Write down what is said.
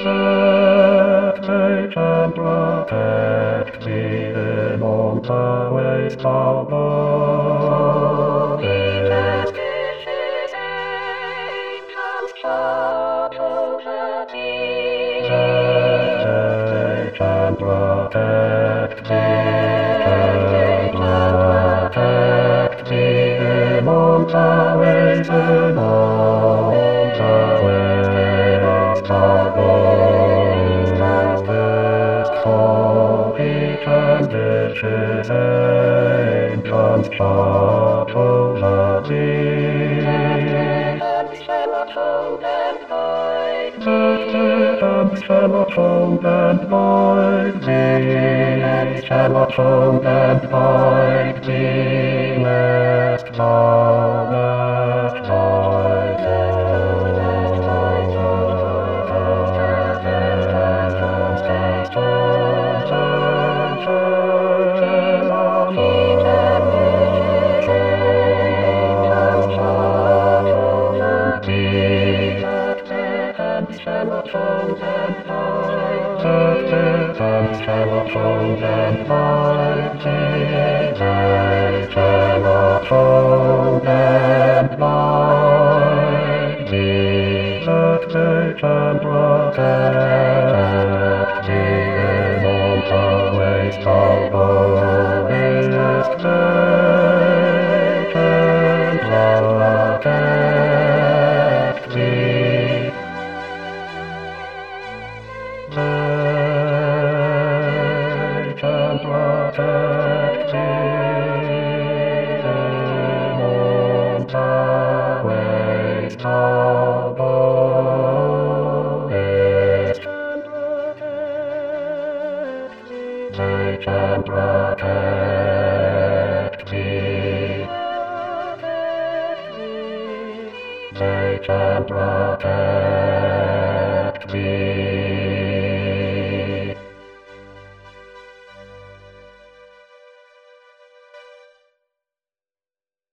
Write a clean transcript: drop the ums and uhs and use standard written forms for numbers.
Take and protect me in all the ways of life. Take and protect me, in all the ways, in all the ways of life. For each and riches, angels, shadows of thee. Shall hold and void thee, shall hold and void thee, lest thou shall hold and find thee, they shall hold and find thee, that they can protect thee in all the ways of life. They can protect thee. They can protect thee in all the ways of life. They can protect thee. They can protect thee.